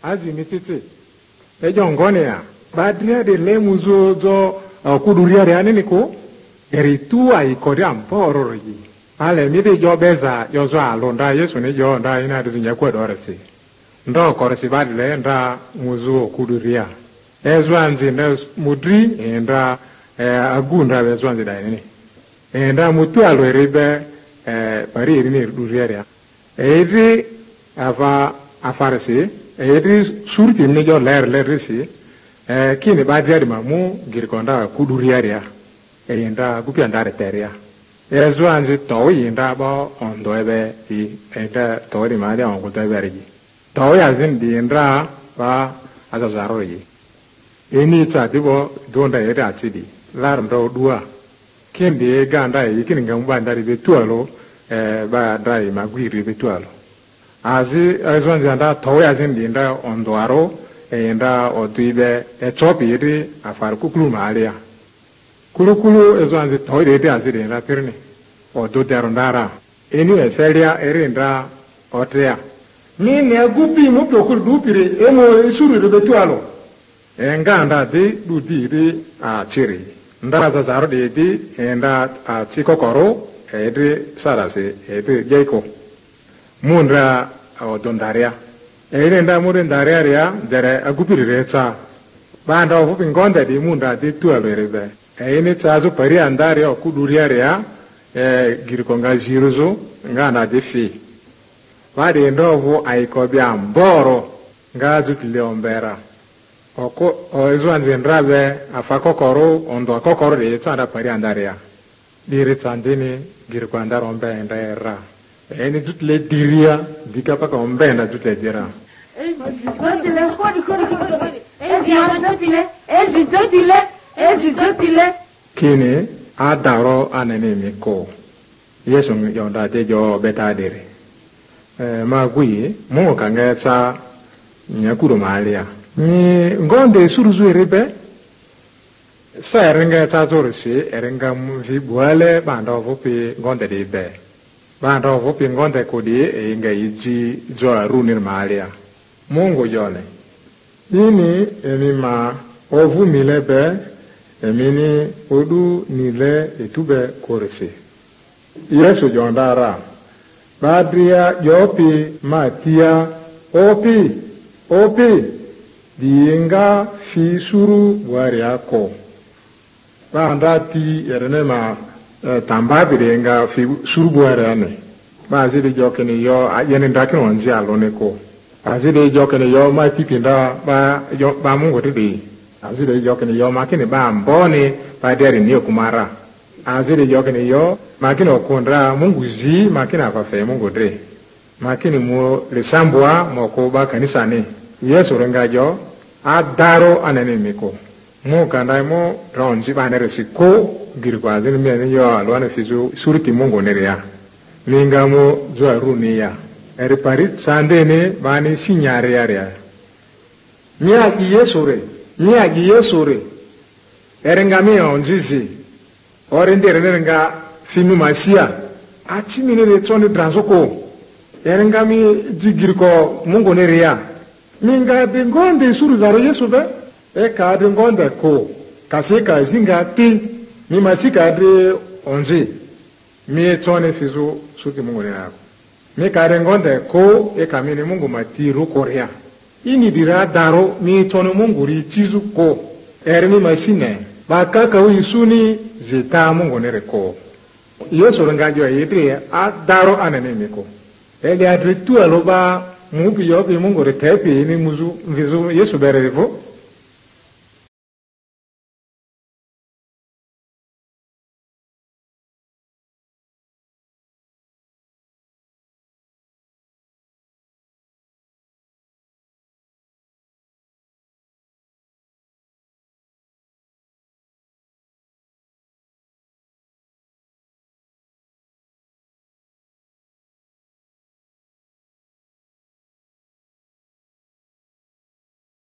azimititi ejongonia badria de lemuzo zo kuduria reani niko eritu aikori amporo yi ale mide jo beza yo zo alonda Yesu ni jo nda ina dunya kwa doresi ndo koresi badile nda muzo kuduria ezwanzi nda mudri nda agunda bezwanzi da nini nda mutu alweribe pari irini duria eri ava afaresi eri surti ni jo ler si kini badri mamu girkonda kuduria nda kupia ndare teria ezwanzi toyi nda ba ondo ebe enda toyi mali on kuta berigi toyi azin di nda ba azazaro yi eni cha dibo donda ere achidi lar ndo dua kindi ganda yi kini ngamba ndari betualo ba dai magwiri betualo azi ezwanzi nda toyi azin di nda ondo aro nda otuibe chopi iri afar kukulu malia kulukulu ezwanzi toyi ere azidi nda pirni o do derondara eni eselia erinda otrea ni ne gupi mu prokul dupire emo isuru de betualo enganda de dudiri a chiri ndara zazaro de enda a chikokoro ede sarase ede jeiko mundra o dondaria erinda murendaria ria dere agupire recha banda ofu pingonda de munda de tualo erebe eni chazo pari andare o kuduria ria girikonga ziruzo ngana defi wadi ndovu aikobia mboro ngazu tiliombera oko oizwanzi ndrabe afakokoro ondo akokoro de tsanda pari andaria dire tsandini girikwanda rombe ndera eni dutle diria dikapa ka ombe na dutle dira ezitotile kini adaro anenemi ko Yesu yonda de jo betadere magui mo kanga cha nyakuro malia ni ngonde suruzu erebe sa erenga cha zorisi erenga mvi buale banda vopi ngonde de be banda vopi ngonde kodi inga iji jo arunir malia mongo yone ini enima ovu milebe emini odu nile etube korese Yesu jondara badria jopi matia opi diinga fi suru wariako banda ti erenema tambabire nga fi suru wariane bazide jokene yo yene ndakino onzi aloneko azide jokene yo mati pinda ba mungo de azide jokene yo makine ba mbone ba deri ni okumara azide jokene yo makine okondra mungu zi makine afafe mungu dre makine mo lesambwa moko ba kanisa ni Yesu rengajo adaro anemiko mo kanda mo ronji ba neresi ko girkwa zini mi yo alwana fizu surti mungu neria minga mo zo arunia eri parit sandene bani sinyare area miaji yesore erengami onzizi orendere nenga finu masia achimine le tsone drazoko erengami jigirko mungo neria minga bengonde suru zaro Yesu be ka bengonde ko kaseka zinga ti mi masika de onzi mi tsone fizu suti mungo neria mi ka bengonde ko kamine mungo matiru korea ini dira daro mi tono munguri chizu ko ermi masine bakaka wisuni zeta mungo nereko Yesu rangajo yedre a daro anemiko ele adritu aloba mubi yobi mungo retepi ni muzu vizu Yesu berevo